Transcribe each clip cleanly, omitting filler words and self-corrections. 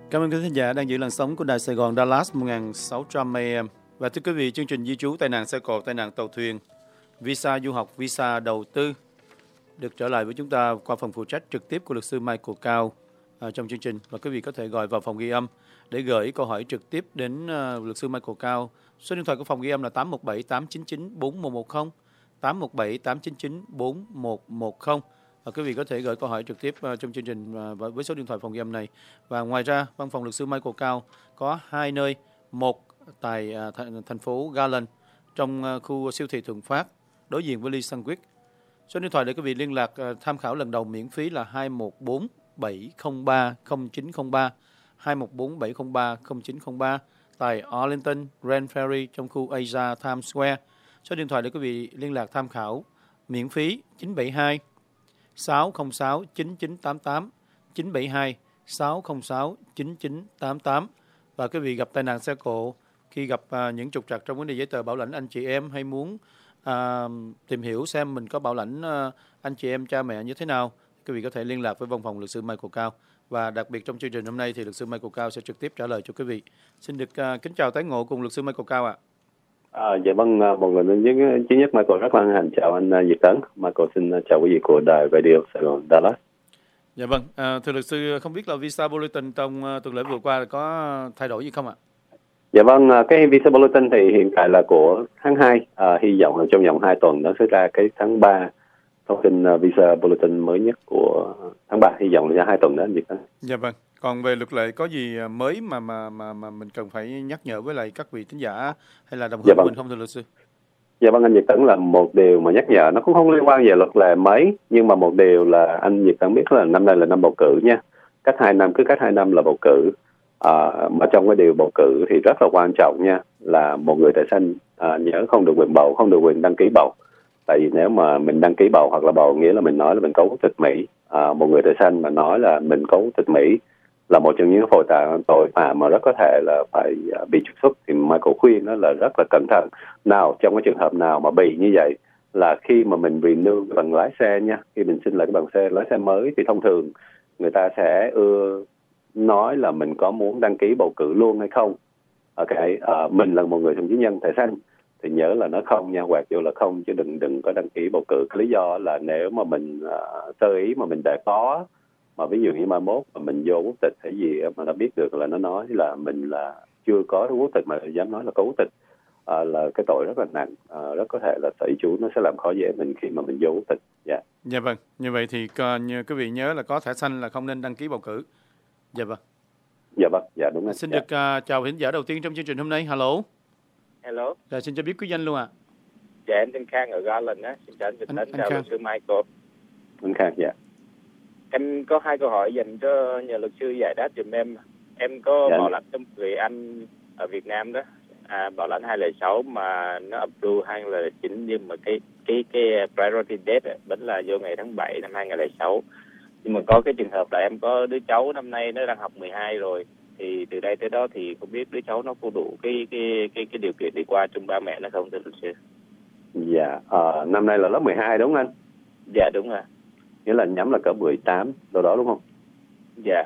Cảm ơn quý thính giả đang giữ làn sóng của Đài Sài Gòn Dallas 1600 AM. Và thưa quý vị, chương trình di trú, tai nạn xe cộ, tai nạn tàu thuyền, visa du học, visa đầu tư được trở lại với chúng ta qua phần phụ trách trực tiếp của luật sư Michael Cao trong chương trình. Và quý vị có thể gọi vào phòng ghi âm để gửi câu hỏi trực tiếp đến luật sư Michael Cao. Số điện thoại của phòng ghi âm là 817-899-4110, 817-899-4110. Quý vị có thể gửi câu hỏi trực tiếp trong chương trình với số điện thoại phòng ghi âm này. Và ngoài ra, văn phòng luật sư Michael Cao có hai nơi, một tại thành phố Garland trong khu siêu thị Thuận Phát đối diện với Lee Sandwich. Số điện thoại để quý vị liên lạc tham khảo lần đầu miễn phí là 214-703-0903, 214-703-0903 tại Arlington, Grand Prairie trong khu Asia Times Square. Số điện thoại để quý vị liên lạc tham khảo miễn phí 972 606 9988, 972 606 9988. Và quý vị gặp tai nạn xe cộ, khi gặp những trục trặc trong vấn đề giấy tờ bảo lãnh anh chị em, hay muốn tìm hiểu xem mình có bảo lãnh anh chị em, cha mẹ như thế nào, quý vị có thể liên lạc với văn phòng luật sư Michael Cao. Và đặc biệt trong chương trình hôm nay thì luật sư Michael Cao sẽ trực tiếp trả lời cho quý vị. Xin được kính chào tái ngộ cùng luật sư Michael Cao ạ. Dạ vâng, một người duy nhất Michael rất là hân hạnh chào anh Việt Tấn. Michael xin chào quý vị của đài Radio Sài Gòn Dallas. Dạ vâng, thưa luật sư, không biết là visa bulletin trong tuần lễ vừa qua có thay đổi gì không ạ? Dạ vâng, cái visa bulletin thì hiện tại là của tháng 2, hy vọng là trong vòng 2 tuần nó sẽ ra cái tháng 3 thông tin visa bulletin mới nhất của tháng 3, hy vọng là ra 2 tuần đó anh Việt Tấn. Dạ vâng, còn về luật lệ có gì mới mà mình cần phải nhắc nhở với lại các vị thính giả hay là đồng hương của mình không thưa luật sư? Dạ vâng, anh Việt Tấn, là một điều mà nhắc nhở, nó cũng không liên quan về luật lệ mấy, nhưng mà một điều là anh Việt Tấn biết là năm nay là năm bầu cử nha. Cứ cách 2 năm là bầu cử. Mà trong cái điều bầu cử thì rất là quan trọng nha, là một người tại xanh nhớ không được quyền bầu, không được quyền đăng ký bầu. Tại vì nếu mà mình đăng ký bầu hoặc là bầu nghĩa là mình nói là mình có quốc tịch Mỹ. Một người tại xanh mà nói là mình có quốc tịch Mỹ là một trong những tội phạm mà rất có thể là phải bị trục xuất. Thì Michael khuyên đó là rất là cẩn thận. Nào, trong cái trường hợp nào mà bị như vậy là khi mà mình renew cái bằng lái xe nha, khi mình xin lại cái bằng lái xe mới thì thông thường người ta sẽ nói là mình có muốn đăng ký bầu cử luôn hay không. Mình là một người thông chứng nhân thẻ xanh thì nhớ là nó không nha, quẹt vô là không, chứ đừng có đăng ký bầu cử. Cái lý do là nếu mà mình sơ ý mà mình để có, mà ví dụ như mai mốt mà mình vô quốc tịch hay gì mà nó biết được là nó nói là mình là chưa có quốc tịch mà dám nói là có quốc tịch, là cái tội rất là nặng, rất có thể là Sở Di trú nó sẽ làm khó dễ mình khi mà mình vô quốc tịch. Dạ vâng, như vậy thì quý vị nhớ là có thẻ xanh là không nên đăng ký bầu cử. Dạ vâng. Dạ vâng, dạ đúng rồi. Xin được chào thính giả đầu tiên trong chương trình hôm nay. Hello. Dạ, xin cho biết quý danh luôn ạ. Dạ, em tên Khang ở Garland á. Xin chào chào luật sư Michael. Anh Khang, dạ. Em có 2 câu hỏi dành cho nhờ luật sư giải đáp giùm em. Em có bảo lãnh cho người anh ở Việt Nam đó. Bảo lãnh 206 mà nó approve 2009, nhưng mà cái priority date vẫn là vô ngày tháng 7 năm 2006. Nhưng mà có cái trường hợp là em có đứa cháu năm nay nó đang học 12 rồi, thì từ đây tới đó thì không biết đứa cháu nó có đủ cái điều kiện đi qua chung ba mẹ nó không thưa luật sư? Dạ, năm nay là lớp 12 đúng không anh? Dạ đúng rồi. Nghĩa là nhắm là cỡ 18 đâu đó đúng không? Dạ.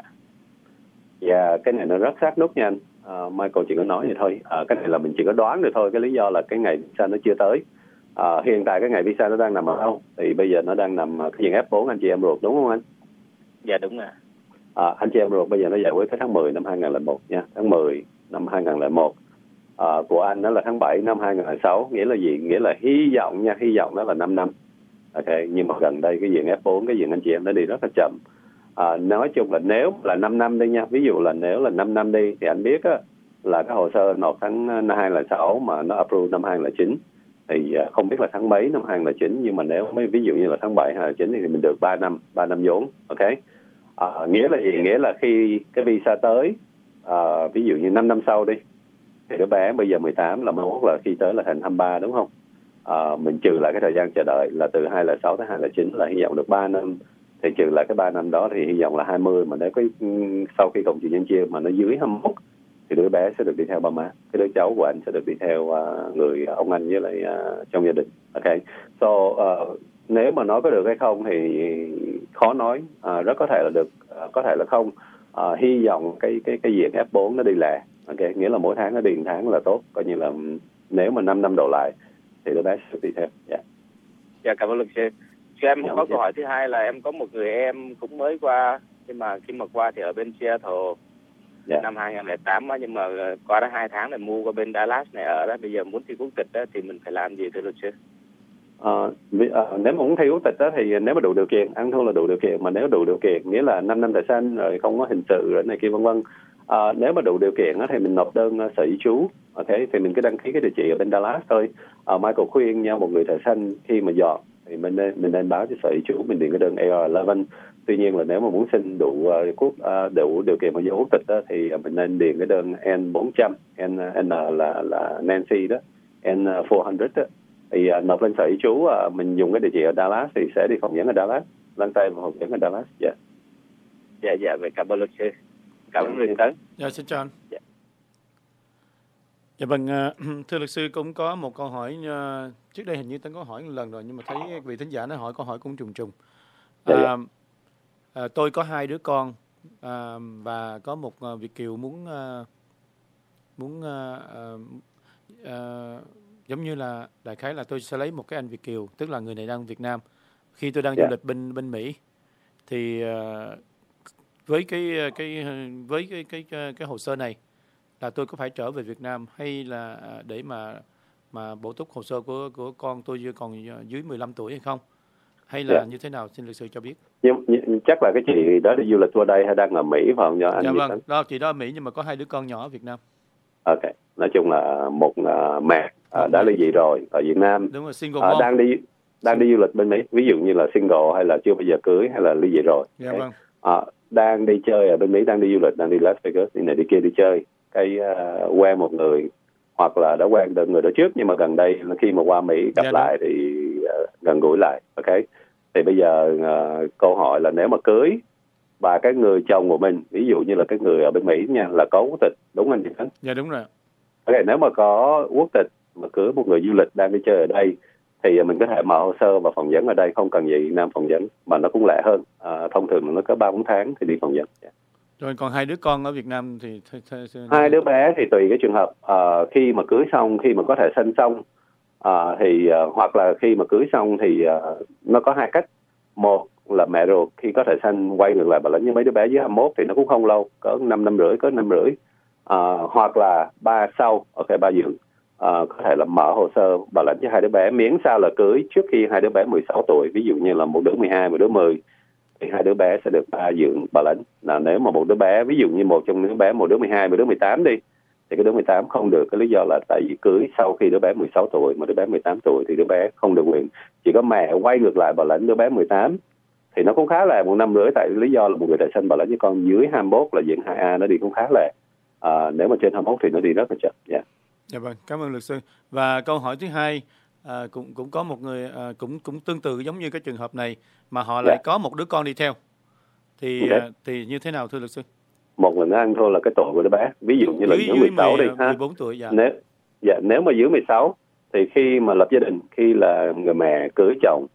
Dạ, cái này nó rất sát nút nha anh. Michael chỉ có nói vậy thôi. Cái này là mình chỉ có đoán được thôi. Cái lý do là cái ngày visa nó chưa tới. Hiện tại cái ngày visa nó đang nằm ở đâu? Thì bây giờ nó đang nằm cái diện F4 anh chị em ruột đúng không anh? Dạ đúng rồi. Anh chị em ruột bây giờ nó giải quyết cái tháng 10 năm 2001 nha. Tháng 10 năm 2001. Của anh đó là tháng 7 năm 2006. Nghĩa là gì? Nghĩa là hy vọng nha. Hy vọng đó là 5 năm. Ok, nhưng mà gần đây cái diện F4, cái diện anh chị em nó đi rất là chậm. Nói chung là nếu là 5 năm đi nha, ví dụ là nếu là 5 năm đi thì anh biết á, là cái hồ sơ nộp tháng 2006 mà nó approve năm 2009 thì không biết là tháng mấy năm 2009, nhưng mà nếu ví dụ như là tháng 7 2009 thì mình được 3 năm vốn. Ok, nghĩa là gì? Nghĩa là khi cái visa tới, ví dụ như 5 năm sau đi thì đứa bé bây giờ 18 là mai mốt là khi tới là thành 23 đúng không? Mình trừ lại cái thời gian chờ đợi là từ 2006 tới 2009 là hy vọng được 3 năm, thì trừ lại cái 3 năm đó thì hy vọng là 20, mà nếu cái sau khi cộng trừ nhân chia mà nó dưới 21 thì đứa bé sẽ được đi theo ba má, cái đứa cháu của anh sẽ được đi theo người ông anh với lại trong gia đình. Ok, so nếu mà nói có được hay không thì khó nói, rất có thể là được, có thể là không. hy vọng cái diện F4 nó đi lẹ. Ok, nghĩa là mỗi tháng nó đi 1 tháng là tốt, coi như là nếu mà 5 năm đổ lại thì đứa bé sẽ đi theo. Dạ, cảm ơn luật sư. Em có câu hỏi thứ hai là em có một người em cũng mới qua, nhưng mà khi mà qua thì ở bên Seattle năm 2008 á, nhưng mà qua đó 2 tháng để mua qua bên Dallas này ở đó, bây giờ muốn thi quốc tịch đó thì mình phải làm gì thưa luật sư? Nếu mà muốn thi quốc tịch đó thì nếu mà đủ điều kiện, ăn thua là đủ điều kiện, mà nếu đủ điều kiện nghĩa là 5 năm tại xanh rồi không có hình sự rồi này kia vân vân. Nếu mà đủ điều kiện đó, thì mình nộp đơn sở di trú. Ok, thì mình cứ đăng ký cái địa chỉ ở bên Dallas thôi. Michael khuyên nha, một người thợ xanh khi mà dọn thì mình nên báo cho sở di trú, mình điền cái đơn AR11. Tuy nhiên là nếu mà muốn xin đủ đủ điều kiện mà vô quốc tịch đó, thì mình nên điền cái đơn N400, N là Nancy đó, N400 đó. Thì nộp lên sở di trú, mình dùng cái địa chỉ ở Dallas thì sẽ đi phỏng vấn ở Dallas, lăn tay và phỏng vấn ở Dallas. Dạ, vậy cảm ơn luật sư. Cảm ơn Tấn. Dạ, xin chào anh. Dạ vâng, thưa luật sư, cũng có một câu hỏi trước đây hình như Tấn có hỏi một lần rồi, nhưng mà thấy vị thính giả nó hỏi câu hỏi cũng trùng. Tôi có 2 đứa con và có một Việt kiều muốn giống như là đại khái là tôi sẽ lấy một cái anh Việt kiều, tức là người này đang ở Việt Nam. Khi tôi đang du lịch bên Mỹ thì với cái hồ sơ này là tôi có phải trở về Việt Nam hay là để mà bổ túc hồ sơ của con tôi còn dưới 15 tuổi hay không? Hay là như thế nào, xin luật sư cho biết. Nhưng chắc là cái chị đó đi du lịch qua đây hay đang ở Mỹ phải không nhờ anh? Dạ vâng, đó chị đó ở Mỹ nhưng mà có 2 đứa con nhỏ ở Việt Nam. Ok, nói chung là một mẹ đã ly dị rồi ở Việt Nam. Đúng rồi, single mom. Đang đi du lịch bên Mỹ, ví dụ như là single hay là chưa bao giờ cưới hay là ly dị rồi. Dạ vâng. Đang đi chơi ở bên Mỹ, đang đi du lịch, đang đi Las Vegas, đi này đi kia đi chơi, cái quen một người hoặc là đã quen được người đó trước, nhưng mà gần đây khi mà qua Mỹ gặp lại thì gần gũi lại. Ok, thì bây giờ câu hỏi là nếu mà cưới và cái người chồng của mình, ví dụ như là cái người ở bên Mỹ nha, là có quốc tịch, đúng anh chị Khánh? Dạ đúng rồi. Ok, nếu mà có quốc tịch mà cưới một người du lịch đang đi chơi ở đây thì mình có thể mở hồ sơ và phỏng vấn ở đây, không cần gì Việt Nam phỏng vấn, mà nó cũng lẻ hơn. Thông thường nó có 3-4 tháng thì đi phỏng vấn. Rồi còn 2 đứa con ở Việt Nam thì 2 đứa bé thì tùy cái trường hợp. Khi mà cưới xong, khi mà có thể sinh xong thì hoặc là khi mà cưới xong thì nó có 2 cách. Một là mẹ ruột khi có thể sanh quay ngược lại bảo lãnh, như mấy đứa bé dưới 21 thì nó cũng không lâu, có 5 năm rưỡi, có 5 năm rưỡi. Hoặc là ba sau, ba dưỡng, có thể là mở hồ sơ bảo lãnh cho 2 đứa bé, miễn sao là cưới trước khi 2 đứa bé 16 tuổi. Ví dụ như là một đứa 12, một đứa 10 thì 2 đứa bé sẽ được ba dưỡng bảo lãnh. Là nếu mà một đứa bé, ví dụ như một trong đứa bé, một đứa 12, một đứa 18 đi, thì cái đứa 18 không được, cái lý do là tại vì cưới sau khi đứa bé 16 tuổi, mà đứa bé 18 tuổi thì đứa bé không được quyền. Chỉ có mẹ quay ngược lại bảo lãnh đứa bé 18 thì nó cũng khá là 1 năm rưỡi, tại lý do là một người tại sinh bảo lãnh với con dưới 21 là diện 2A nó đi cũng khá lẹ. Nếu mà trên 21 thì nó đi rất là chậm. Dạ vâng, cảm ơn luật sư. Và câu hỏi thứ hai, cũng có một người cũng tương tự giống như cái trường hợp này mà họ lại có một đứa con đi theo thì như thế nào thưa luật sư? Một là nó ăn thua là cái tuổi của đứa bé, ví dụ như là dưới 16 đi ha. 14 tuổi. Nếu mà dưới 16 thì khi mà lập gia đình, khi là người mẹ cưới chồng,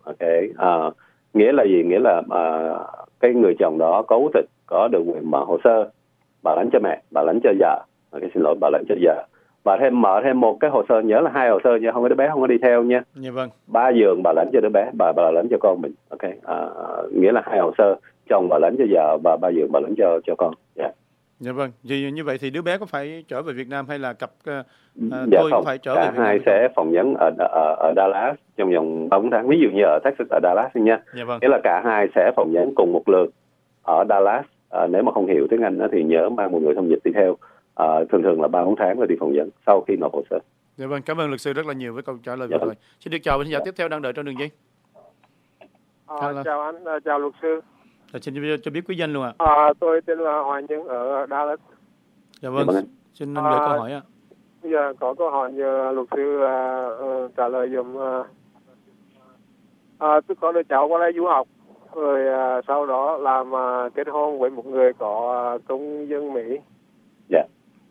nghĩa là gì? Nghĩa là cái người chồng đó có quốc tịch, có được quyền mở hồ sơ bảo lãnh cho mẹ, bảo lãnh cho vợ, bảo lãnh cho vợ, và mở thêm một cái hồ sơ, nhớ là 2 hồ sơ nha, không có đứa bé không có đi theo nha. Dạ vâng. 3 giường bảo lãnh cho đứa bé, bảo lãnh cho con mình. Nghĩa là 2 hồ sơ, chồng bảo lãnh cho vợ và 3 giường bảo lãnh cho con. Dạ vâng. Như vậy thì đứa bé có phải trở về Việt Nam hay là cặp tôi có phải trở về Việt Nam? Cả hai sẽ phỏng vấn ở Dallas trong vòng 3-4 tháng. Ví dụ như ở Texas, ở Dallas nha. Dạ vâng. Nghĩa là cả hai sẽ phỏng vấn cùng một lượt ở Dallas. Nếu mà không hiểu tiếng Anh thì nhớ mang một người thông dịch đi theo. Thường là 3-4 tháng rồi đi phỏng vấn sau khi nộp hồ sơ. Dạ vâng, cảm ơn luật sư rất là nhiều với câu trả lời vừa rồi. Xin được chào vị khán giả tiếp theo đang đợi trong đường dây. Chào anh, chào luật sư. Xin cho biết quý danh luôn ạ. Tôi tên là Hoàng Nhân ở Dallas. Dạ vâng, xin anh gửi câu hỏi ạ. Bây giờ có câu hỏi nhờ luật sư trả lời dùm. Tôi có đứa cháu qua đây du học, rồi sau đó làm kết hôn với một người có công dân Mỹ. Dạ.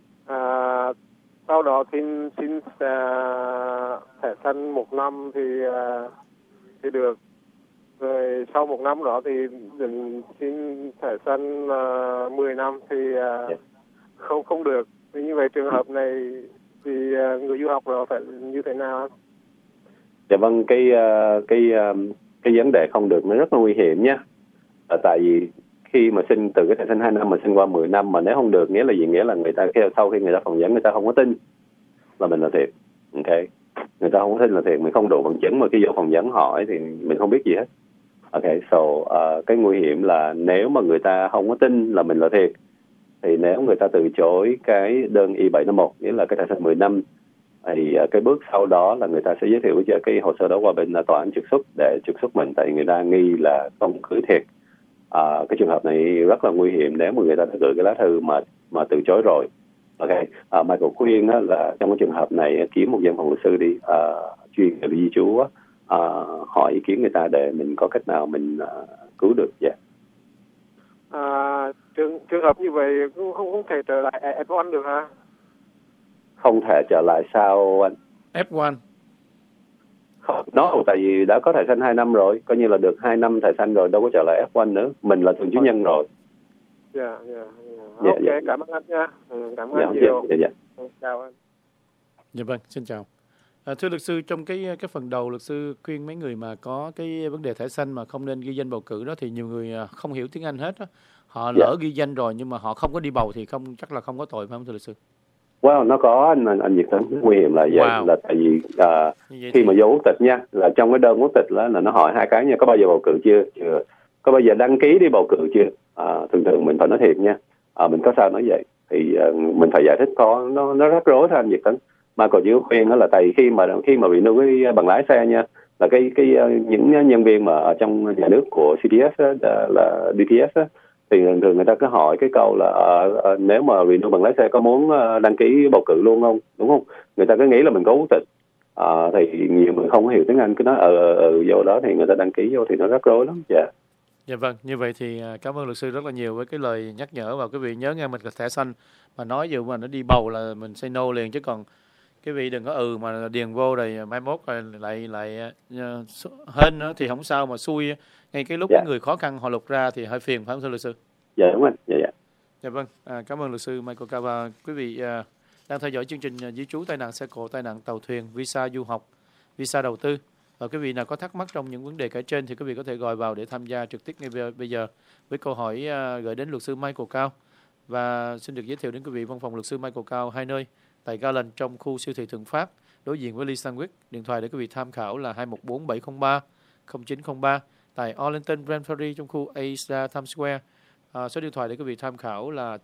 Sau đó xin thẻ xanh 1 năm thì được. Rồi sau một năm đó thì định xin thẻ xanh 10 năm thì không được. Thì như vậy trường hợp này thì người du học đó phải như thế nào? Dạ vâng, cái vấn đề không được nó rất là nguy hiểm nhé. Tại vì khi mà xin từ cái thẻ xanh 2 năm mà xin qua 10 năm mà nếu không được, nghĩa là gì? Nghĩa là người ta sau khi người ta phỏng vấn người ta không có tin là mình là thiệt. Ok, người ta không có tin là thiệt, mình không đủ bằng chứng mà khi vô phỏng vấn hỏi thì mình không biết gì hết. Ok, so cái nguy hiểm là nếu mà người ta không có tin là mình là thiệt thì nếu người ta từ chối cái đơn I-751, nghĩa là cái thẻ xanh 10 năm, thì cái bước sau đó là người ta sẽ giới thiệu cho cái hồ sơ đó qua bên tòa án trục xuất để trục xuất mình, tại người ta nghi là không cưới thiệt. Cái trường hợp này rất là nguy hiểm nếu mà người ta đã gửi cái lá thư mà từ chối rồi. Ok, Michael khuyên là trong cái trường hợp này kiếm một văn phòng luật sư đi, chuyên về di trú, hỏi ý kiến người ta để mình có cách nào mình cứu được. Dạ. Trường hợp như vậy cũng không thể trở lại F1 được hả? Không thể trở lại sao anh? F1. Không, tại vì đã có thẻ xanh 2 năm rồi, coi như là được 2 năm thẻ xanh rồi, đâu có trở lại F1 nữa. Mình là thường trú nhân rồi. Dạ. Ok, cảm ơn anh nha. Cảm ơn anh nhiều. Dạ. Chào anh. Dạ vâng, xin chào. Thưa luật sư, trong cái phần đầu luật sư khuyên mấy người mà có cái vấn đề thẻ xanh mà không nên ghi danh bầu cử đó, thì nhiều người không hiểu tiếng Anh hết đó. Họ lỡ ghi danh rồi nhưng mà họ không có đi bầu thì chắc là không có tội, phải không thưa luật sư? Wow, nó có anh Việt Tấn, nguy hiểm là vậy. Là tại vì khi mà vô quốc tịch nha, là trong cái đơn quốc tịch là nó hỏi 2 cái nha: có bao giờ bầu cử chưa, có bao giờ đăng ký đi bầu cử chưa. Thường mình phải nói thiệt nha. Mình có sao nói vậy thì mình phải giải thích, nó rắc rối thôi anh Việt Tấn. Mà còn chỉ khuyên đó là tại khi mà renew cái bằng lái xe nha, là những nhân viên mà ở trong nhà nước của CTS là DPS á, thì thường người ta cứ hỏi cái câu là nếu mà renew bằng lái xe có muốn đăng ký bầu cử luôn không, đúng không? Người ta cứ nghĩ là mình có quốc tịch. Thì nhiều người không hiểu tiếng Anh cứ nói vô đó thì người ta đăng ký vô thì nó rắc rối lắm. Dạ vâng, như vậy thì cảm ơn luật sư rất là nhiều với cái lời nhắc nhở, và quý vị nhớ nghe, mình là thẻ xanh mà nói dù mà nó đi bầu là mình say no liền, chứ còn quý vị đừng có mà điền vô rồi mai mốt rồi lại hên nữa thì không sao, mà xui ngay cái lúc người khó khăn họ lục ra thì hơi phiền, phải không thưa luật sư? Dạ đúng anh. Dạ vâng, cảm ơn luật sư Michael Cao. Và quý vị đang theo dõi chương trình di trú, tai nạn xe cộ, tai nạn tàu thuyền, visa du học, visa đầu tư. Và quý vị nào có thắc mắc trong những vấn đề kể trên thì quý vị có thể gọi vào để tham gia trực tiếp ngay bây giờ với câu hỏi gửi đến luật sư Michael Cao. Và xin được giới thiệu đến quý vị văn phòng luật sư Michael Cao 2 nơi: tại Garland trong khu siêu thị Thượng Phát đối diện với Lee Sandwich. Điện thoại để quý vị tham khảo là 214-703-0903. Tại Arlington Grand Prairie trong khu Asia Times Square, số điện thoại để quý vị tham khảo là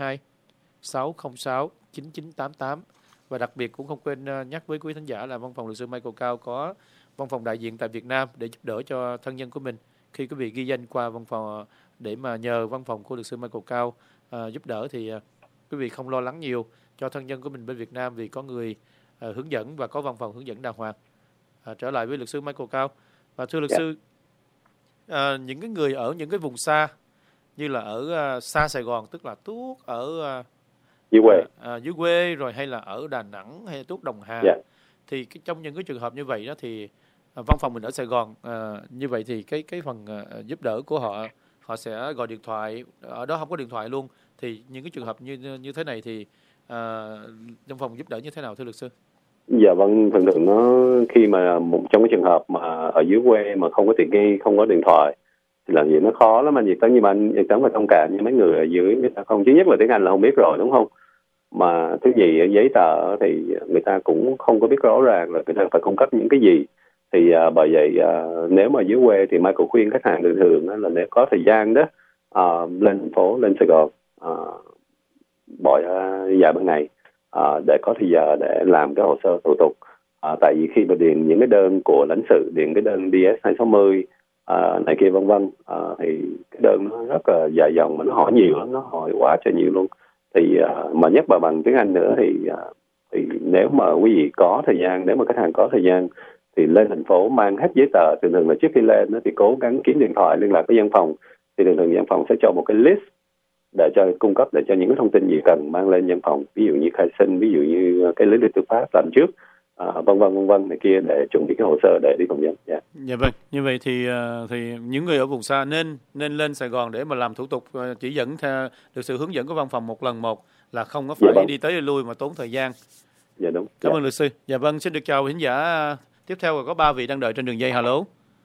972-606-9988. Và đặc biệt cũng không quên nhắc với quý thính giả là văn phòng luật sư Michael Cao có văn phòng đại diện tại Việt Nam để giúp đỡ cho thân nhân của mình khi quý vị ghi danh qua văn phòng để mà nhờ văn phòng của luật sư Michael Cao giúp đỡ, thì quý vị không lo lắng nhiều cho thân nhân của mình bên Việt Nam, vì có người hướng dẫn và có văn phòng hướng dẫn đàng hoàng. Trở lại với luật sư Michael Cao. Và thưa luật sư, những cái người ở những cái vùng xa như là ở xa Sài Gòn, tức là tuốt ở dưới quê rồi, hay là ở Đà Nẵng hay tuốt Đồng Hà, thì trong những cái trường hợp như vậy đó thì văn phòng mình ở Sài Gòn, như vậy thì cái phần giúp đỡ của họ sẽ gọi điện thoại, ở đó không có điện thoại luôn, thì những cái trường hợp như thế này thì văn phòng giúp đỡ như thế nào thưa luật sư? Dạ vâng, thường nó khi mà trong cái trường hợp mà ở dưới quê mà không có tiện nghi, không có điện thoại thì làm gì nó khó lắm anh Việt Tấn. Nhưng mà anh Việt Tấn phải thông cảm như mấy người ở dưới, người ta không, thứ nhất là tiếng Anh là không biết rồi, đúng không? Mà thứ gì giấy tờ thì người ta cũng không có biết rõ ràng là người ta phải cung cấp những cái gì. Thì bởi vậy nếu mà dưới quê thì Michael khuyên khách hàng thường là nếu có thời gian đó lên thành phố, lên Sài Gòn bỏ vài ba ngày để có thời giờ để làm cái hồ sơ thủ tục. Tại vì khi mà điền những cái đơn của lãnh sự, điền cái đơn DS 260 này kia vân vân, thì cái đơn nó rất là dài dòng mà nó hỏi nhiều lắm, nó hỏi quá trời nhiều luôn. Thì mà nhất là bằng tiếng Anh nữa thì nếu mà quý vị có thời gian, nếu mà khách hàng có thời gian thì lên thành phố mang hết giấy tờ. Thường là trước khi lên thì cố gắng kiếm điện thoại liên lạc với văn phòng, thì thường văn phòng sẽ cho một cái list để cho cung cấp, để cho những cái thông tin gì cần mang lên văn phòng, ví dụ như khai sinh, ví dụ như cái lý lịch tư pháp làm trước, vân vân này kia để chuẩn bị cái hồ sơ để đi phỏng vấn. Dạ vâng, như vậy thì những người ở vùng xa nên lên Sài Gòn để mà làm thủ tục chỉ dẫn theo được sự hướng dẫn của văn phòng một lần một, là không có phải đi tới đi lui mà tốn thời gian. Dạ đúng. Cảm ơn luật sư. Dạ vâng, xin được chào khán giả tiếp theo, có 3 vị đang đợi trên đường dây. Alo.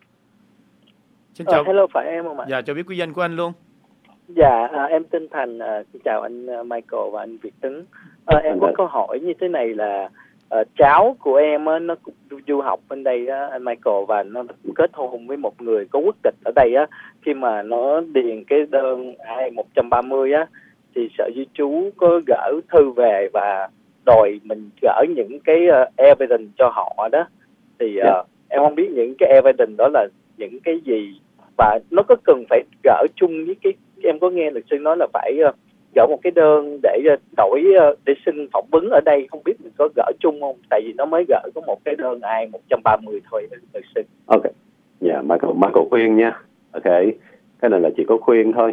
Xin chào. Hello, phải em không ạ? Dạ, cho biết quý danh của anh luôn. Dạ, em tên Thành. Xin chào anh Michael và anh Việt Tấn. Em có câu hỏi như thế này là cháu của em nó cũng du học bên đây á, anh Michael, và nó kết hôn với một người có quốc tịch ở đây á. Khi mà nó điền cái đơn I-130 á, thì Sở Di trú có gửi thư về và đòi mình gửi những cái evidence cho họ đó. Thì em không biết những cái evidence đó là những cái gì, và nó có cần phải gửi chung với cái, em có nghe luật sư nói là phải gửi một cái đơn để đổi để xin phỏng vấn ở đây, không biết mình có gửi chung không, tại vì nó mới gửi có một cái đơn I-130 thôi luật sư. Ok, dạ, Michael khuyên nha. Ok, cái này là chỉ có khuyên thôi.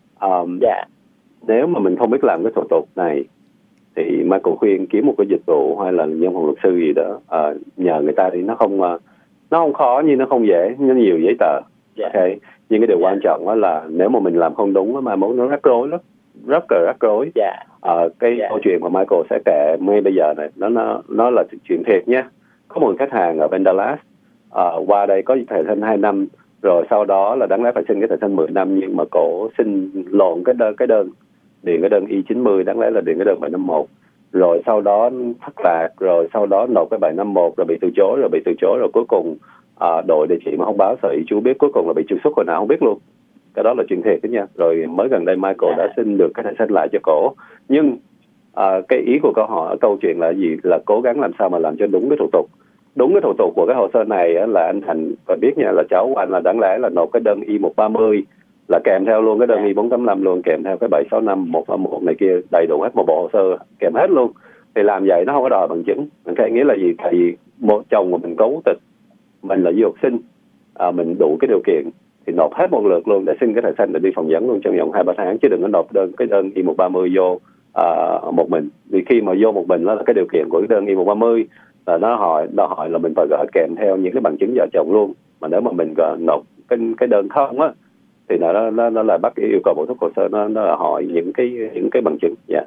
Dạ. Nếu mà mình không biết làm cái thủ tục này thì Michael khuyên kiếm một cái dịch vụ hay là văn phòng luật sư gì đó, nhờ người ta thì nó không khó nhưng nó không dễ, nó nhiều giấy tờ. Yeah. Ok, nhưng cái điều quan trọng đó là nếu mà mình làm không đúng mà muốn nó rắc rối lắm, rất rắc rối. Câu chuyện mà Michael sẽ kể ngay bây giờ này, nó là chuyện thiệt nhé. Có một khách hàng ở bên Dallas qua đây có thời gian 2 năm, rồi sau đó là đáng lẽ phải xin cái thời gian 10 năm, nhưng mà cổ xin lộn cái đơn điền cái đơn I-90, đáng lẽ là điền cái đơn 751, rồi sau đó thất lạc, rồi sau đó nộp cái 751 rồi bị từ chối, rồi cuối cùng đổi địa chỉ mà không báo Sở Di trú biết, cuối cùng là bị trục xuất hồi nào không biết luôn. Cái đó là chuyện thiệt đó nha. Rồi mới gần đây Michael đã xin được cái thẻ xanh lại cho cổ, nhưng cái ý của câu chuyện là gì, là cố gắng làm sao mà làm cho đúng cái thủ tục. Đúng cái thủ tục của cái hồ sơ này là anh Thành phải biết nha, là cháu của anh là đáng lẽ là nộp cái đơn I-130 là kèm theo luôn cái đơn I-485 luôn, kèm theo cái 765 131 này kia, đầy đủ hết một bộ hồ sơ kèm hết luôn. Thì làm vậy nó không có đòi bằng chứng. Okay, nghĩa là gì? Tại vì một chồng của mình có quốc tịch, mình là du học sinh, mình đủ cái điều kiện thì nộp hết một lượt luôn để xin cái thẻ xanh để đi phỏng vấn luôn trong vòng 2-3 tháng, chứ đừng có nộp cái đơn I-130 vô một mình. Vì khi mà vô một mình đó là cái điều kiện của cái đơn I-130 là nó hỏi là mình phải gửi kèm theo những cái bằng chứng vợ chồng luôn. Mà nếu mà mình nộp cái đơn không á thì nó là bắt yêu cầu bổ túc hồ sơ, nó hỏi những cái bằng chứng. Dạ.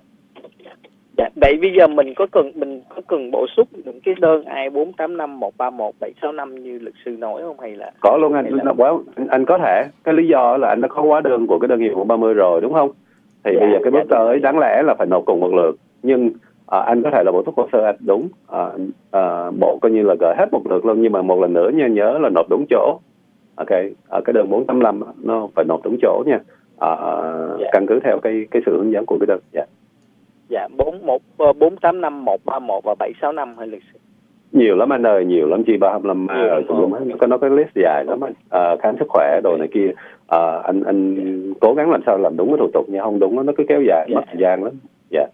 Dạ, vậy bây giờ mình có cần bổ sung những cái đơn I-485, 131, 765 như luật sư nói không, hay là có luôn anh có thể, cái lý do là anh đã có hóa đơn của cái đơn I-130 rồi đúng không? Thì bây giờ cái bước tới đáng lẽ là phải nộp cùng một lượt, nhưng anh có thể là bổ túc hồ sơ anh đúng, bộ coi như là gửi hết một lượt luôn, nhưng mà một lần nữa nhớ là nộp đúng chỗ. Ok, cái đơn 485 nó phải nộp đúng chỗ nha, căn cứ theo cái sự hướng dẫn của cái đơn. Dạ, 485, 131 và 765 hay luật sư? Nhiều lắm anh ơi, nhiều lắm, chi 325 nó có list dài lắm anh. Khám sức khỏe đồ này kia, anh cố gắng làm sao làm đúng cái thủ tục nha, không đúng nó cứ kéo dài mất thời gian lắm.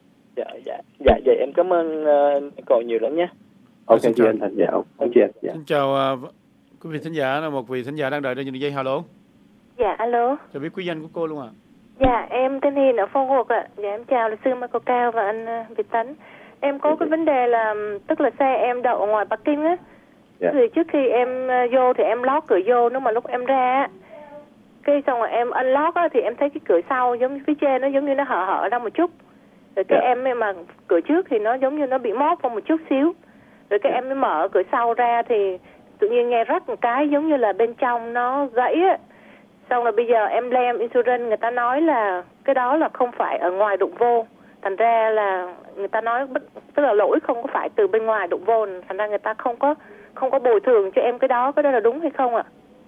Dạ, em cảm ơn còn nhiều lắm nhé. Ok, chị anh Thành. Xin chào quý vị thính giả, là một vị thính giả đang đợi trên đường dây. Alo. Dạ, alo. Cho biết quý danh của cô luôn ạ. Dạ, em tên Hiền ở Phong Quật ạ. Dạ, em chào luật sư Michael Cao và anh Việt Tấn. Em có cái vấn đề là, tức là xe em đậu ngoài Bắc Kinh á. Thì trước khi em vô thì em lót cửa vô, nhưng mà lúc em ra cái xong rồi em unlock á, thì em thấy cái cửa sau giống như phía trên nó giống như nó hở ra một chút. Rồi cái em mà cửa trước thì nó giống như nó bị móp vào một chút xíu. Rồi cái em mới mở cửa sau ra thì tự nhiên nghe rắc một cái giống như là bên trong nó gãy á. Xong rồi bây giờ em claim insurance, người ta nói là cái đó là không phải ở ngoài đụng vô. Thành ra là người ta nói tức là lỗi không có phải từ bên ngoài đụng vô, thành ra người ta không có bồi thường cho em cái đó là đúng hay không ạ?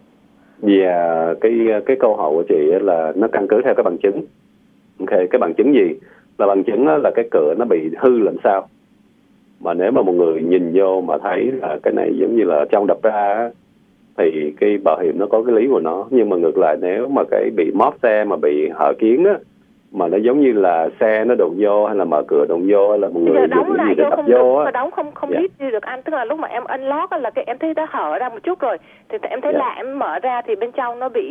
Dạ, cái câu hỏi của chị là nó căn cứ theo cái bằng chứng. Ok, cái bằng chứng gì? Là bằng chứng là cái cửa nó bị hư làm sao. Mà nếu mà một người nhìn vô mà thấy là cái này giống như là trong đập ra thì cái bảo hiểm nó có cái lý của nó. Nhưng mà ngược lại, nếu mà cái bị móp xe mà bị hở kiến á, mà nó giống như là xe nó đụng vô hay là mở cửa đụng vô hay là một người đóng lại vô không vô được, mà đóng không biết đi được anh. Tức là lúc mà em unlock là cái em thấy nó hở ra một chút rồi thì em thấy lạ, em mở ra thì bên trong nó bị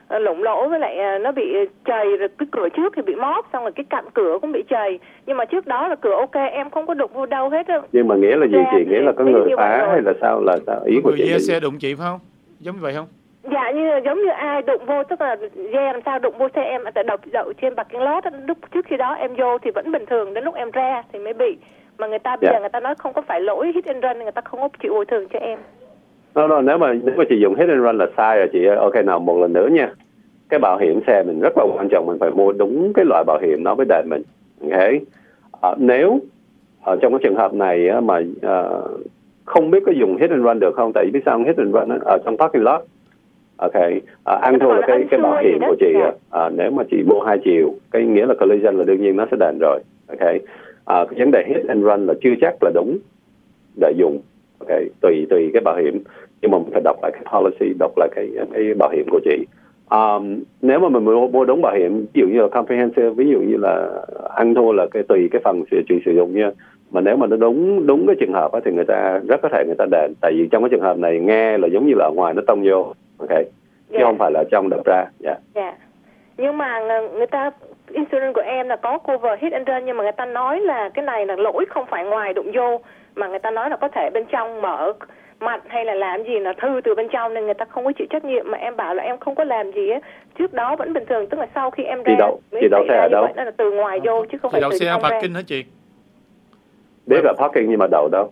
lủng lỗ, với lại nó bị trầy, rồi cái cửa trước thì bị móp, xong rồi cái cạnh cửa cũng bị trầy. Nhưng mà trước đó là cửa ok, em không có đụng vô đâu hết á. Nhưng mà nghĩa là gì chị? Nghĩa là có người phá hay là sao? Ý của chị? Người xe đụng chị phải không? Giống như vậy không? Dạ, giống như ai đụng vô, tức là ghe làm sao đụng vô xe em, tại đậu trên parking lot. Lúc trước khi đó em vô thì vẫn bình thường, đến lúc em ra thì mới bị. Mà người ta bây giờ người ta nói không có phải lỗi hit and run, người ta không có chịu bồi thường cho em. Nếu mà chị dùng hit and run là sai rồi chị. Ok, nào một lần nữa nha. Cái bảo hiểm xe mình rất là quan trọng, mình phải mua đúng cái loại bảo hiểm nó với đời mình. Okay. Nếu trong cái trường hợp này mà không biết có dùng hit and run được không, tại vì biết sao hit and run ở trong parking lot. Ok, ăn thua là cái bảo hiểm của chị. Nếu mà chị mua 2 chiều, cái nghĩa là collision là đương nhiên nó sẽ đền rồi. Ok, cái vấn đề hit and run là chưa chắc là đúng để dùng. Ok, tùy cái bảo hiểm, nhưng mà mình phải đọc lại cái policy, đọc lại cái bảo hiểm của chị. Nếu mà mình mua đúng bảo hiểm, ví dụ như là comprehensive, ví dụ như là ăn thua là tùy cái phần chuyện sử dụng nha. Mà nếu mà nó đúng cái trường hợp thì người ta rất có thể người ta đền, tại vì trong cái trường hợp này nghe là giống như là ở ngoài nó tông vô. Ok, chứ không phải là trong đập ra. Nhưng mà người ta insurance của em là có cover hit and run, nhưng mà người ta nói là cái này là lỗi không phải ngoài đụng vô, mà người ta nói là có thể bên trong mở mặt hay là làm gì là thư từ bên trong, nên người ta không có chịu trách nhiệm. Mà em bảo là em không có làm gì á, trước đó vẫn bình thường, tức là sau khi em ra chị đậu xe ở đâu? Vậy là từ ngoài vô chứ không phải từ trong ra. Đậu xe parking hả chị? Biết là parking nhưng mà đậu đâu?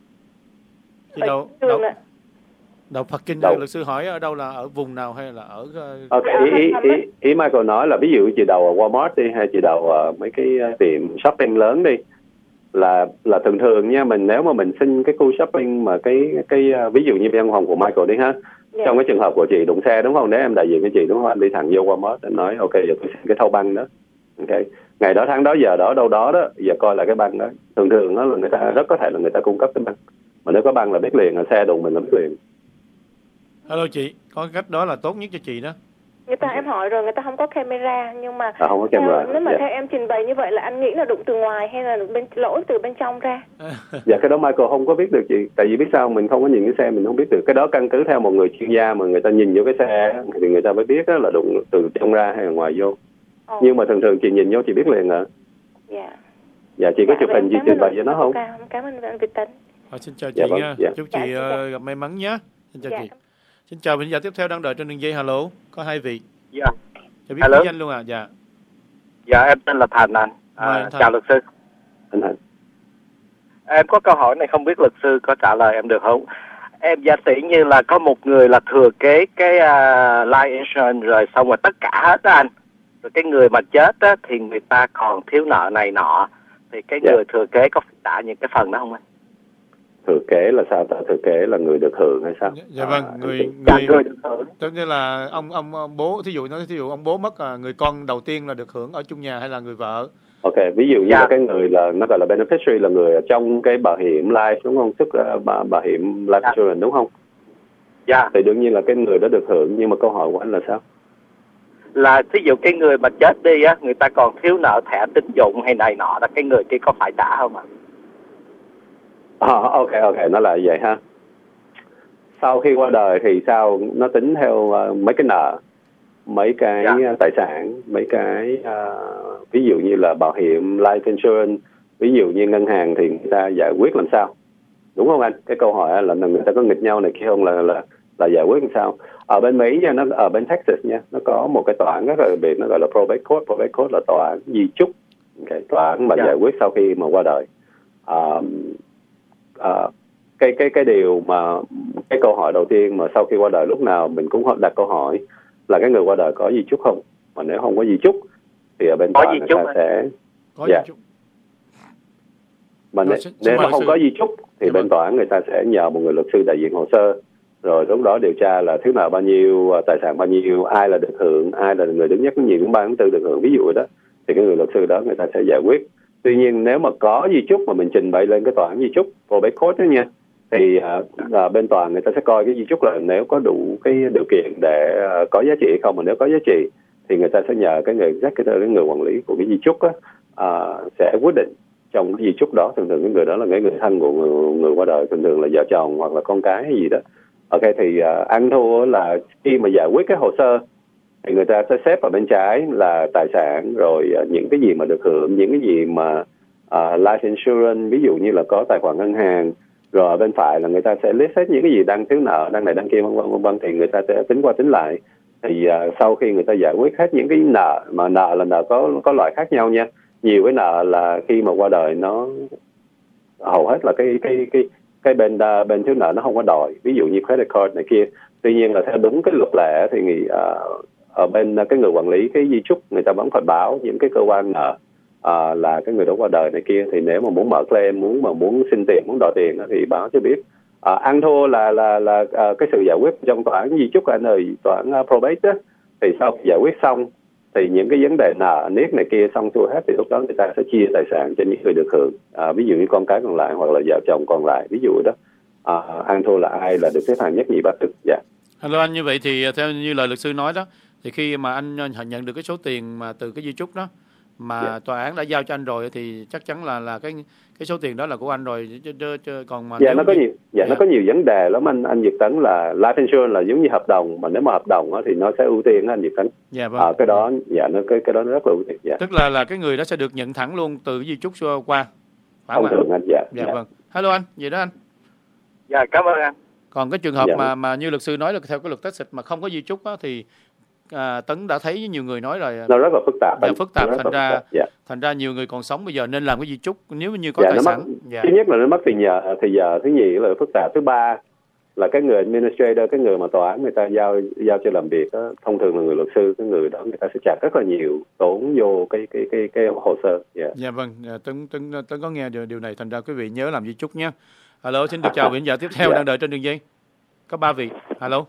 Chị đậu parking. Luật sư hỏi ở đâu, là ở vùng nào hay là ở ý Michael nói là ví dụ chị đậu ở Walmart đi, hay chị đậu ở mấy cái tiệm shopping lớn đi, là thường nha, nếu mà mình xin cái khu shopping mà cái ví dụ như văn phòng của Michael đi ha, trong cái trường hợp của chị đụng xe đúng không, nếu em đại diện cho chị đúng không, em đi thẳng vô Walmart em nói ok giờ tôi xin cái thâu băng đó. Ok, ngày đó tháng đó giờ đó đâu đó giờ coi lại cái băng đó, thường đó là người ta rất có thể là người ta cung cấp cái băng, mà nếu có băng là biết liền, là xe đụng mình là biết liền. Hello chị, có cách đó là tốt nhất cho chị đó. Người ta em hỏi rồi, người ta không có camera, nhưng mà không có camera. Nếu mà theo em trình bày như vậy là anh nghĩ là đụng từ ngoài hay là lỗi từ bên trong ra? Dạ cái đó Michael không có biết được chị, tại vì biết sao mình không có nhìn cái xe, mình không biết được. Cái đó căn cứ theo một người chuyên gia mà người ta nhìn vô cái xe thì người ta mới biết là đụng từ trong ra hay là ngoài vô. Nhưng mà thường chị nhìn vô chị biết liền ạ. Dạ chị có chụp hình gì trình bày cho nó không? Cảm ơn anh Việt Tấn. Xin chào chị nha. Chúc chị gặp may mắn nhé. Xin chào chị. Xin chào vị giả tiếp theo đang đợi trên đường dây. Hello, có 2 vị. Dạ. Cho biết cái danh luôn à? Dạ. Dạ em tên là Thành anh. Chào luật sư. Anh Thành. Em có câu hỏi này không biết luật sư có trả lời em được không? Em giả tỷ như là có một người là thừa kế cái life insurance rồi xong rồi tất cả hết đó anh. Rồi cái người mà chết á, thì người ta còn thiếu nợ này nọ. Thì cái người thừa kế có phải trả những cái phần đó không anh? Thừa kế là sao? Thừa kế là người được hưởng hay sao? Dạ vâng, người được hưởng. Tức như là ông bố, thí dụ ông bố mất, người con đầu tiên là được hưởng ở chung nhà hay là người vợ? Ok, ví dụ như là cái người là nó gọi là beneficiary, là người ở trong cái bảo hiểm life đúng không? Tức bảo hiểm life insurance đúng không? Dạ. Thì đương nhiên là cái người đó được hưởng, nhưng mà câu hỏi của anh là sao? Là ví dụ cái người mà chết đi á, người ta còn thiếu nợ thẻ tín dụng hay này nọ đó, cái người kia có phải trả không ạ? Ok, nó là vậy ha. Sau khi qua đời thì sao? Nó tính theo mấy cái nợ, mấy cái tài sản, mấy cái ví dụ như là bảo hiểm life insurance, ví dụ như ngân hàng thì người ta giải quyết làm sao, đúng không anh? Cái câu hỏi là người ta có nghịch nhau này kia không, là giải quyết làm sao? Ở bên Mỹ nha, nó ở bên Texas nha, nó có một cái tòa án rất là đặc biệt, nó gọi là probate court. Probate court là tòa án di chúc, tòa án mà giải quyết sau khi mà qua đời. Cái điều mà cái câu hỏi đầu tiên mà sau khi qua đời lúc nào mình cũng đặt câu hỏi là cái người qua đời có di chúc không, mà nếu không có di chúc thì ở bên tòa người ta sẽ mà nếu mà không có di chúc thì bên tòa người ta sẽ nhờ một người luật sư đại diện hồ sơ, rồi lúc đó điều tra là thiếu nợ bao nhiêu, tài sản bao nhiêu, ai là được hưởng, ai là người đứng nhất cái gì cũng 3 tháng 4 được hưởng, ví dụ đó, thì cái người luật sư đó người ta sẽ giải quyết. Tuy nhiên nếu mà có di chúc mà mình trình bày lên cái tòa án di chúc probate court đó nha, thì bên tòa người ta sẽ coi cái di chúc là nếu có đủ cái điều kiện để có giá trị hay không, mà nếu có giá trị thì người ta sẽ nhờ cái người executor, cái người quản lý của cái di chúc á, sẽ quyết định trong cái di chúc đó. Thường cái người đó là người thân của người qua đời, thường là vợ chồng hoặc là con cái hay gì đó. Ok, thì ăn thua là khi mà giải quyết cái hồ sơ thì người ta sẽ xếp ở bên trái là tài sản, rồi những cái gì mà được hưởng, những cái gì mà life insurance, ví dụ như là có tài khoản ngân hàng, rồi ở bên phải là người ta sẽ list hết những cái gì đang thiếu nợ, đang này đăng kia vân vân, thì người ta sẽ tính qua tính lại. Thì sau khi người ta giải quyết hết những cái nợ, mà nợ là nợ có loại khác nhau nha. Nhiều cái nợ là khi mà qua đời nó hầu hết là cái bên thiếu nợ nó không có đòi, ví dụ như credit card này kia. Tuy nhiên là theo đúng cái luật lệ thì ở bên cái người quản lý cái di chúc, người ta vẫn phải báo những cái cơ quan nợ là cái người đó qua đời này kia. Thì nếu mà muốn mở claim, muốn xin tiền, muốn đòi tiền thì báo cho biết. Ăn thua là cái sự giải quyết trong tòa án di chúc, anh ơi, tòa án probate đó, thì sau khi giải quyết xong thì những cái vấn đề nợ niết này kia xong xuôi hết, thì lúc đó người ta sẽ chia tài sản cho những người được hưởng, ví dụ như con cái còn lại hoặc là vợ chồng còn lại, ví dụ đó. Ăn thua là ai là được xếp hạng nhất nhì ba trực. Dạ. Hello anh, như vậy thì theo như lời luật sư nói đó, thì khi mà anh nhận được cái số tiền mà từ cái di chúc đó mà tòa án đã giao cho anh rồi, thì chắc chắn là cái số tiền đó là của anh rồi, chứ còn mà nó có nhiều nó có nhiều vấn đề lắm anh Việt Tấn. Là life insurance là giống như hợp đồng, mà nếu mà hợp đồng thì nó sẽ ưu tiên anh Việt Tấn. Dạ vâng. Cái đó cái đó nó rất là ưu tiên. Dạ. Tức là cái người đó sẽ được nhận thẳng luôn từ di chúc qua. Thông thường anh. Dạ. Vâng. Hello anh, vậy đó anh. Dạ, cảm ơn anh. Còn cái trường hợp mà như luật sư nói là theo cái luật Texas mà không có di chúc á, thì Tấn đã thấy nhiều người nói rồi nó rất là phức tạp. Thành ra nhiều người còn sống bây giờ nên làm cái di chúc nếu như có tài sản. Thứ nhất là nó mất tiền nhờ, thì giờ thứ nhì là phức tạp, thứ ba là cái người administrator, cái người mà tòa án người ta giao cho làm việc đó, thông thường là người luật sư, cái người đó người ta sẽ trả rất là nhiều tốn vô cái hồ sơ. Dạ vâng, Tấn có nghe điều này, thành ra quý vị nhớ làm di chúc nhé. Alo, xin được chào vị giả tiếp theo đang đợi trên đường dây. Có 3 vị. Alo.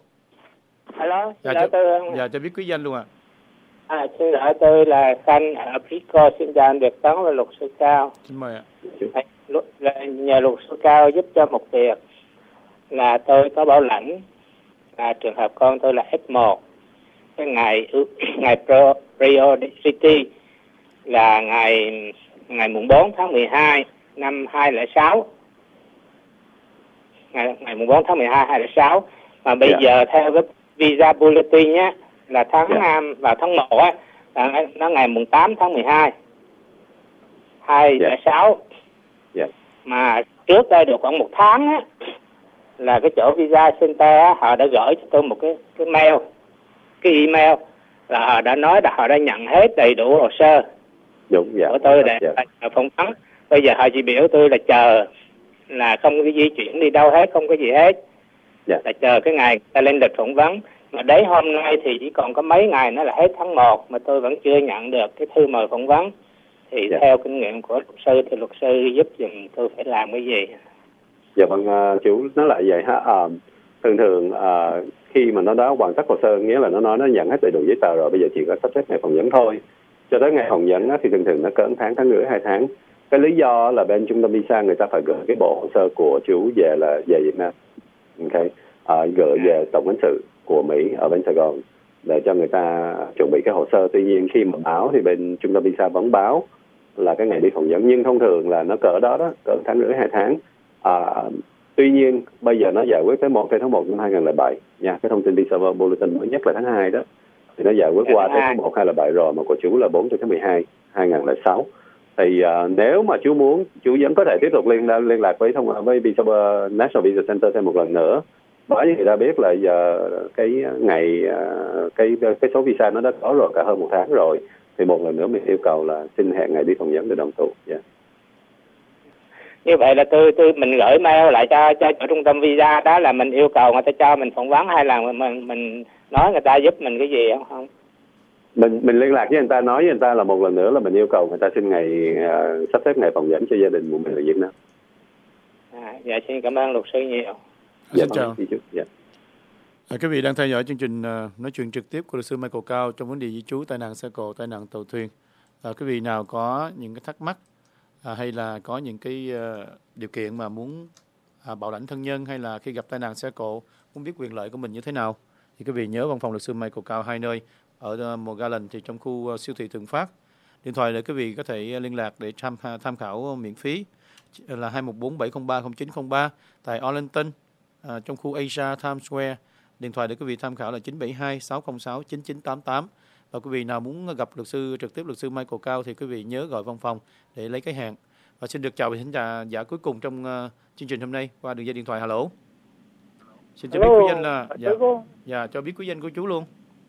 Alo, dạ cho biết quý danh luôn ạ. Xin lỗi, tôi là Khanh ở Pico, xin chào anh Việt Tấn và luật sư Cao. Xin mời ạ. Nhờ luật sư Cao giúp cho một việc là tôi có bảo lãnh là trường hợp con tôi là F1. Cái ngày priority là ngày mùng 4 tháng 12 năm 2006. Ngày mùng 4 tháng 12 2006. Mà bây giờ theo cái visa bulletin nhé, là vào tháng 1 á, là nó ngày mùng 8 tháng 12 2006. Mà trước đây được khoảng 1 tháng á, là cái chỗ visa center á, họ đã gửi cho tôi một cái mail, cái email là họ đã nói là họ đã nhận hết đầy đủ hồ sơ của tôi để phỏng vấn. Bây giờ họ chỉ biểu tôi là chờ, là không có di chuyển đi đâu hết, không có gì hết, là chờ cái ngày ta lên lịch phỏng vấn. Mà đấy hôm nay thì chỉ còn có mấy ngày nữa là hết tháng 1 mà tôi vẫn chưa nhận được cái thư mời phỏng vấn. Thì theo kinh nghiệm của luật sư thì luật sư giúp dùm tôi phải làm cái gì? Dạ vâng, chú nói lại vậy ha. Thường khi mà nó đã hoàn tất hồ sơ, nghĩa là nó nói nó nhận hết đầy đủ giấy tờ rồi, bây giờ chỉ có sắp xếp ngày phỏng vấn thôi. Cho tới ngày phỏng vấn thì thường nó cỡ tháng rưỡi 2 tháng. Cái lý do là bên trung tâm visa người ta phải gửi cái bộ hồ sơ của chú về Việt Nam, gửi về tổng lãnh sự của Mỹ ở bên Sài Gòn để cho người ta chuẩn bị cái hồ sơ. Tuy nhiên khi mà báo thì bên trung tâm visa vẫn báo là cái ngày đi phỏng vấn, nhưng thông thường là nó cỡ cỡ tháng rưỡi 2 tháng. Tuy nhiên bây giờ nó giải quyết tới 1 tháng 1 năm 2007 nha. Cái thông tin visa bulletin mới nhất là tháng 2 đó, thì nó giải quyết qua tới tháng 1 2007 rồi, mà của chú là 4 tháng 12 2006. Thì nếu mà chú muốn, chú vẫn có thể tiếp tục liên lạc với Visa National Visa Center thêm một lần nữa, bởi vì người ta biết là giờ cái ngày cái số visa nó đã có rồi cả hơn 1 tháng rồi, thì một lần nữa mình yêu cầu là xin hẹn ngày đi phỏng vấn để đoàn tụ. Như vậy là mình gửi mail lại cho trung tâm visa đó, là mình yêu cầu người ta cho mình phỏng vấn, hay là mình nói người ta giúp mình cái gì không? Mình liên lạc với người ta, nói với người ta là một lần nữa là mình yêu cầu người ta xin ngày sắp xếp ngày phỏng vấn cho gia đình của mình ở Việt Nam. Dạ, xin cảm ơn luật sư nhiều. Xin chào. Quý vị đang theo dõi chương trình nói chuyện trực tiếp của luật sư Michael Cao trong vấn đề di trú, tai nạn xe cộ, tai nạn tàu thuyền. Quý vị nào có những cái thắc mắc hay là có những cái điều kiện mà muốn bảo lãnh thân nhân, hay là khi gặp tai nạn xe cộ muốn biết quyền lợi của mình như thế nào, thì quý vị nhớ văn phòng luật sư Michael Cao 2 nơi ở Mogalan thì trong khu siêu thị Thượng Phát. Điện thoại để quý vị có thể liên lạc để tham khảo miễn phí là 214-703-0903 tại Arlington, trong khu Asia Times Square, Điện thoại để quý vị tham khảo là 972 606 9988. Và quý vị nào muốn gặp luật sư trực tiếp, luật sư Michael Cao, thì quý vị nhớ gọi văn phòng để lấy cái hẹn. Và xin được chào vị khán giả cuối cùng trong chương trình hôm nay qua đường dây điện thoại. Hello. Xin cho biết quý danh là cho biết quý danh của chú luôn.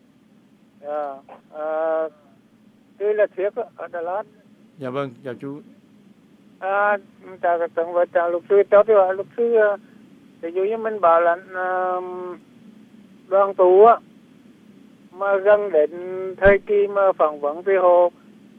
Tôi là Thiếp ở Đà Lạt. Dạ vâng, chào chú. Chào các bạn và chào luật sư. Cháu thì hỏi luật sư, ví dụ như mình bảo là đoàn tù á, mà gần đến thời kỳ mà phỏng vấn thì họ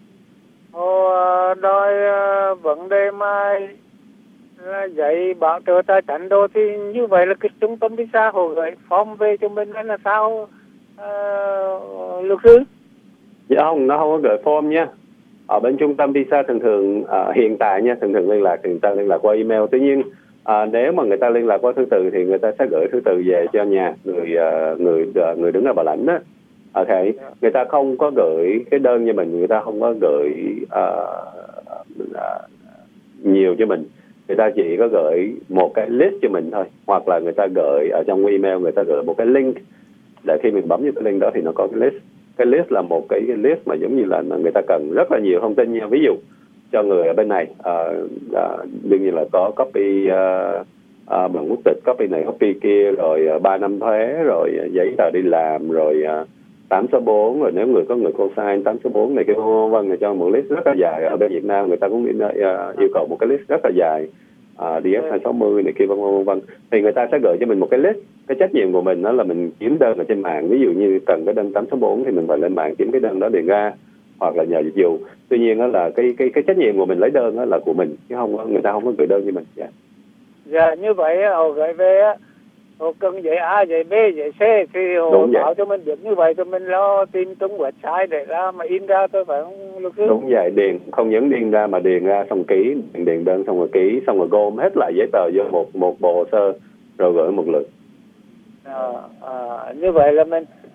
đòi vấn đề mà là giấy bảo trợ tài chính đồ, thì như vậy là cái trung tâm visa họ gửi form về cho mình hay là sao luật sư? Dạ không, nó không có gửi form nha. Ở bên trung tâm visa thường hiện tại nha, thường liên lạc qua email. Tuy nhiên nếu mà người ta liên lạc qua thư từ thì người ta sẽ gửi thư từ về cho nhà người đứng ra bảo lãnh đó. Ok, người ta không có gửi cái đơn cho mình, người ta không có gửi nhiều cho mình, người ta chỉ có gửi một cái list cho mình thôi, hoặc là người ta gửi ở trong email, người ta gửi một cái link để khi mình bấm vào cái link đó thì nó có cái list. Cái list là một cái list mà giống như là người ta cần rất là nhiều thông tin nha. Ví dụ cho người ở bên này đương nhiên là có copy bằng quốc tịch, copy này copy kia, rồi 3 năm thuế, rồi giấy tờ đi làm, rồi 8 số 4, rồi nếu có người co-sign 8 số 4 này kia vân người cho một list rất là dài. Ở bên Việt Nam người ta cũng yêu cầu một cái list rất là dài, DS 260 này kia vân. Thì người ta sẽ gửi cho mình một cái list. Cái trách nhiệm của mình đó là mình kiếm đơn ở trên mạng. Ví dụ như cần cái đơn 8 số 4 thì mình phải lên mạng kiếm cái đơn đó để ra, hoặc là nhờ dịch vụ. Tuy nhiên đó là cái trách nhiệm của mình lấy đơn đó là của mình, chứ không người ta không có gửi đơn cho mình. Dạ, như vậy họ gửi về họ cần giấy A, giấy B, giấy C thì họ bảo cho mình biết như vậy, cho mình lo tìm trong website để ra mà in ra thôi, phải không luật sư? Đúng vậy, điền không những điền ra mà điền ra xong ký, điền đơn xong rồi ký, xong rồi gom hết lại giấy tờ vô một bộ hồ sơ rồi gửi một lượt. Như vậy là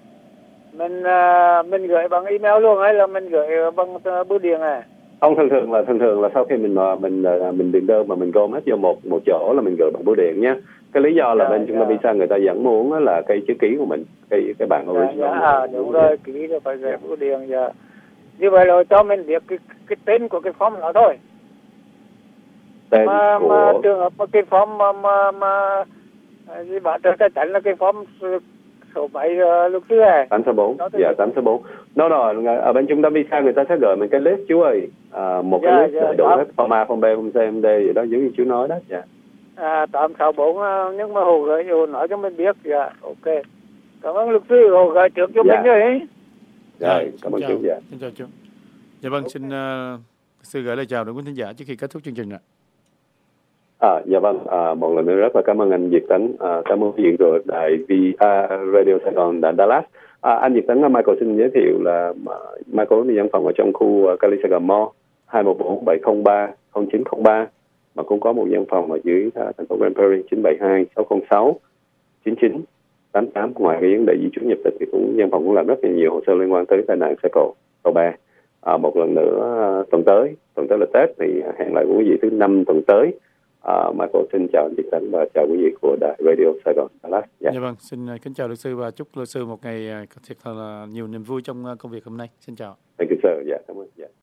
mình gửi bằng email luôn hay là mình gửi bằng bưu điện à? Không, thường thường là sau khi mình điền đơn mà mình gom hết vô một chỗ là mình gửi bằng bưu điện nhé. Cái lý do là bên trung tâm visa người ta vẫn muốn là cái chữ ký của mình, cái bản original. Đúng rồi, ký rồi phải gửi bưu điện. Dạ. Như vậy là cho mình biết cái tên của cái form đó thôi. Tên mà trường hợp mà cái form mà gì bảo trợ tài chính là cái form số 7 luật sư à? 864, dạ 864. Nó rồi ở bên trung tâm visa người ta sẽ gửi mình cái list chú ơi, một cái list đủ hết form A, form B, form C, form D vậy đó, giống như chú nói đó. Dạ. 864 nhưng mà hồ gửi hồ nói cho mình biết. Dạ, ok. Cảm ơn luật sư, hồ gửi trước cho mình đấy. Rồi, cảm ơn chú. Dạ. Xin chào chú. Dạ vâng, xin sư gửi lời chào đến quý khán giả trước khi kết thúc chương trình ạ. Dạ vâng, một lần nữa rất là cảm ơn anh Việt Tấn, cảm ơn diện rồi đài Radio Sài Gòn Dallas. Anh Việt Tấn, Michael xin giới thiệu là Michael có văn phòng ở trong khu Cali Sài Gòn Mall 214-703-0903, mà cũng có một văn phòng ở dưới thành phố Grand Prairie 972-606-9988. Ngoài cái vấn đề di trú nhập tịch thì văn phòng cũng làm rất là nhiều hồ sơ liên quan tới tai nạn xe cộ cầu Ba. Một lần nữa tuần tới là Tết thì hẹn lại với quý vị thứ 5 tuần tới. Michael xin chào anh Việt Tấn và chào quý vị của đài Radio Sài Gòn Dallas. Dạ vâng, xin kính chào luật sư và chúc luật sư một ngày thật là nhiều niềm vui trong công việc hôm nay. Xin chào. Thank you sir. Dạ, cảm ơn.